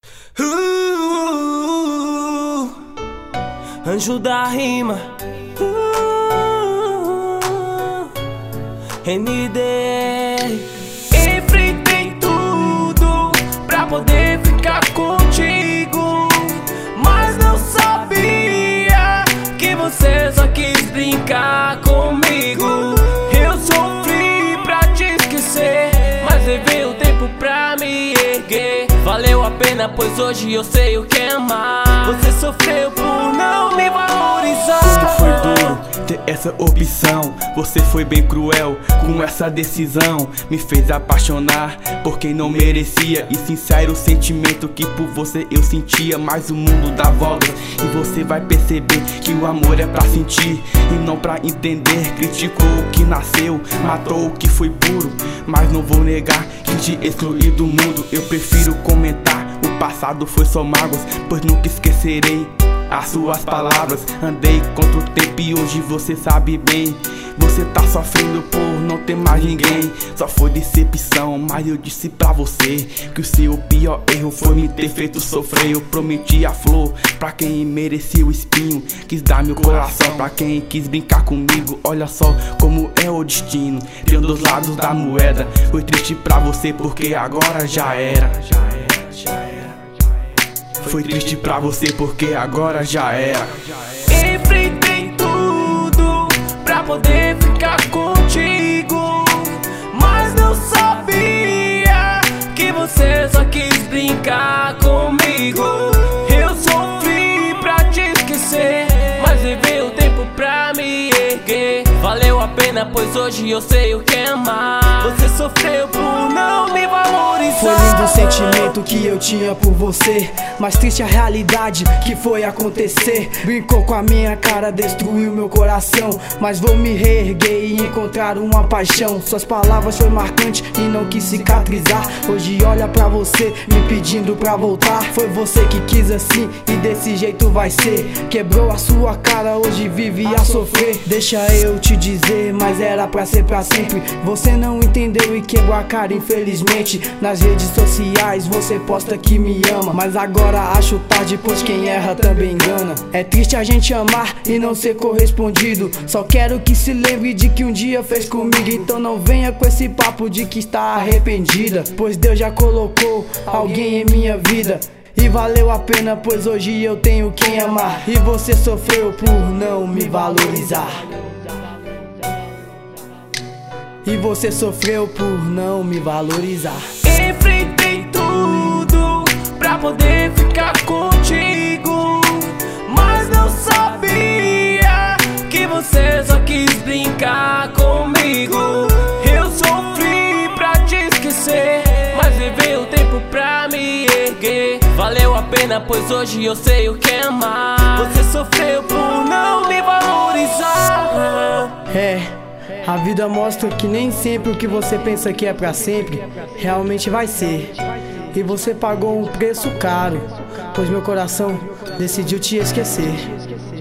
Anjo da rima, ND. Enfrentei tudo pra poder ficar contigo, mas não sabia que você só quis brincar comigo. Eu sofri pra te esquecer, mas levei o tempo pra me erguer. Valeu a pena, pois hoje eu sei o que é amar. Você sofreu por não me valorizar. Porque foi duro ter essa opção. Você foi bem cruel com essa decisão. Me fez apaixonar por quem não merecia. E sincero o sentimento que por você eu sentia. Mas o mundo dá voltas e você vai perceber que o amor é pra sentir e não pra entender. Criticou o que nasceu, matou o que foi puro, mas não vou negar que te excluí do mundo. Eu prefiro comentar, o passado foi só mágoas, pois nunca esquecerei as suas palavras. Andei contra o tempo e hoje você sabe bem. Você tá sofrendo por não ter mais ninguém. Só foi decepção, mas eu disse pra você que o seu pior erro foi me ter feito sofrer. Eu prometi a flor pra quem merecia o espinho, quis dar meu coração pra quem quis brincar comigo. Olha só como é o destino, tem dois lados da moeda. Foi triste pra você porque agora já era. Foi triste pra você porque agora já era. Enfrentei tudo pra poder ficar contigo, mas não sabia que você só quis brincar comigo. Eu sofri pra te esquecer, mas levei o tempo pra me erguer. Valeu a pena, pois hoje eu sei o que é amar. Você sofreu por não me valorizar. Foi lindo o sentimento que eu tinha por você, mas triste a realidade que foi acontecer. Brincou com a minha cara, destruiu meu coração, mas vou me reerguer e encontrar uma paixão. Suas palavras foi marcante e não quis cicatrizar. Hoje olha pra você me pedindo pra voltar. Foi você que quis assim e desse jeito vai ser. Quebrou a sua cara, hoje vive a sofrer. Deixa eu te dizer, mas era pra ser pra sempre. Você não entendeu e quebrou a cara, infelizmente. Nas redes sociais você posta que me ama, mas agora acho tarde, pois quem erra também engana. É triste a gente amar e não ser correspondido. Só quero que se lembre de que um dia fez comigo. Então não venha com esse papo de que está arrependida, pois Deus já colocou alguém em minha vida e valeu a pena, pois hoje eu tenho quem amar. E você sofreu por não me valorizar. E você sofreu por não me valorizar. Enfrentei tudo pra poder ficar contigo, mas não sabia que você só quis brincar comigo. Eu sofri pra te esquecer, mas levei o tempo pra me erguer. Valeu a pena, pois hoje eu sei o que é amar. Você sofreu por não me valorizar. A vida mostra que nem sempre o que você pensa que é pra sempre realmente vai ser. E você pagou um preço caro, pois meu coração decidiu te esquecer.